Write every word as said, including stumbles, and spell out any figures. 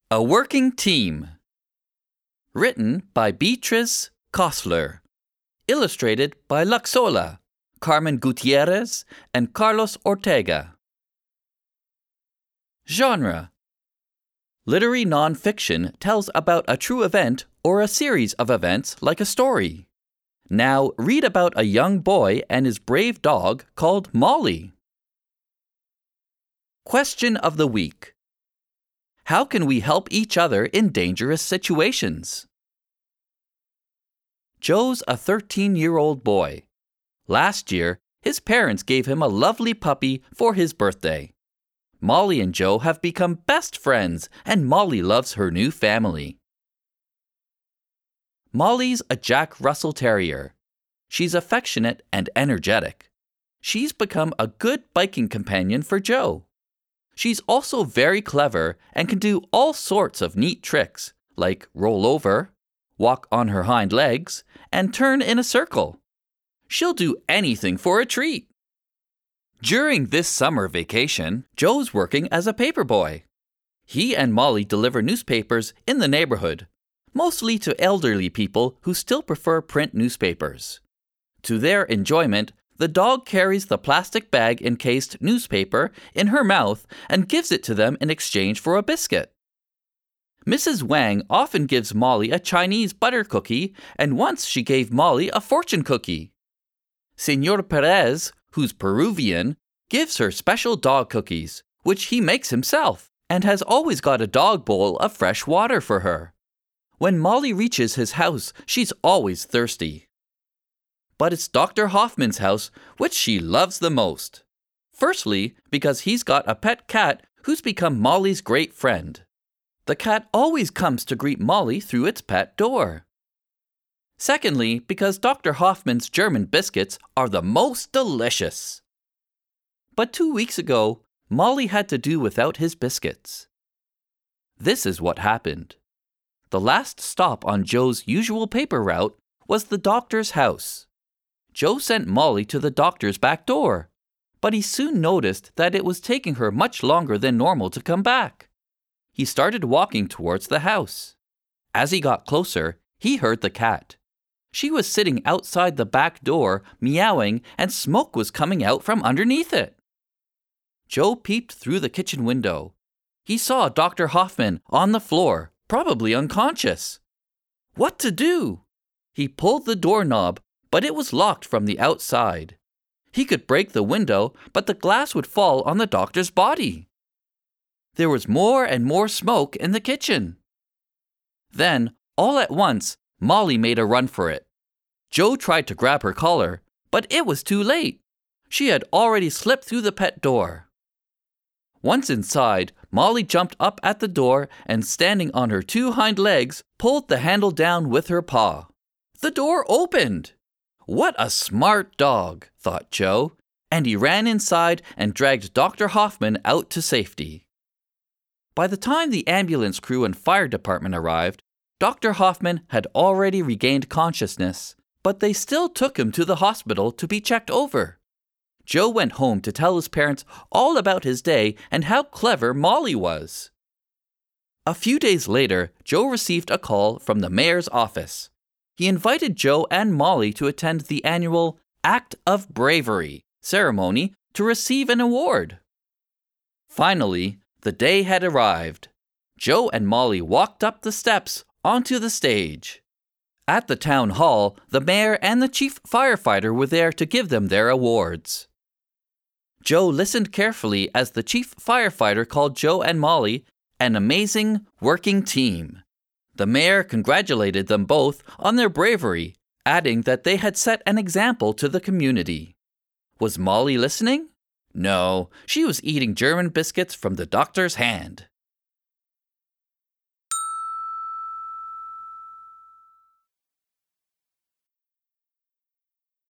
A Working Team. Written by Beatriz Kostler. Illustrated by Luxola, Carmen Gutierrez, and Carlos Ortega. Genre: literary nonfiction tells about a true event or a series of events like a story. Now read about a young boy and his brave dog called Molly. Question of the week: how can we help each other in dangerous situations? Joe's a thirteen-year-old boy. Last year, his parents gave him a lovely puppy for his birthday. Molly and Joe have become best friends, and Molly loves her new family. Molly's a Jack Russell Terrier. She's affectionate and energetic. She's become a good biking companion for Joe. She's also very clever and can do all sorts of neat tricks, like roll over, walk on her hind legs, and turn in a circle. She'll do anything for a treat. During this summer vacation, Joe's working as a paperboy. He and Molly deliver newspapers in the neighborhood, mostly to elderly people who still prefer print newspapers. To their enjoyment, the dog carries the plastic bag encased newspaper in her mouth and gives it to them in exchange for a biscuit. Missus Wang often gives Molly a Chinese butter cookie, and once she gave Molly a fortune cookie. Señor Perez, who's Peruvian, gives her special dog cookies, which he makes himself, and has always got a dog bowl of fresh water for her. When Molly reaches his house, she's always thirsty. But it's Doctor Hoffman's house which she loves the most. Firstly, because he's got a pet cat who's become Molly's great friend. The cat always comes to greet Molly through its pet door. Secondly, because Doctor Hoffman's German biscuits are the most delicious. But two weeks ago, Molly had to do without his biscuits. This is what happened. The last stop on Joe's usual paper route was the doctor's house. Joe sent Molly to the doctor's back door, but he soon noticed that it was taking her much longer than normal to come back. He started walking towards the house. As he got closer, he heard the cat. She was sitting outside the back door, meowing, and smoke was coming out from underneath it. Joe peeped through the kitchen window. He saw Doctor Hoffman on the floor, probably unconscious. What to do? He pulled the doorknob, but it was locked from the outside. He could break the window, but the glass would fall on the doctor's body. There was more and more smoke in the kitchen. Then, all at once, Molly made a run for it. Joe tried to grab her collar, but it was too late. She had already slipped through the pet door. Once inside, Molly jumped up at the door and, standing on her two hind legs, pulled the handle down with her paw. The door opened! What a smart dog, thought Joe, and he ran inside and dragged Doctor Hoffman out to safety. By the time the ambulance crew and fire department arrived, Doctor Hoffman had already regained consciousness, but they still took him to the hospital to be checked over. Joe went home to tell his parents all about his day and how clever Molly was. A few days later, Joe received a call from the mayor's office. He invited Joe and Molly to attend the annual Act of Bravery ceremony to receive an award. Finally, the day had arrived. Joe and Molly walked up the steps onto the stage. At the town hall, the mayor and the chief firefighter were there to give them their awards. Joe listened carefully as the chief firefighter called Joe and Molly an amazing working team. The mayor congratulated them both on their bravery, adding that they had set an example to the community. Was Molly listening? No, she was eating German biscuits from the doctor's hand.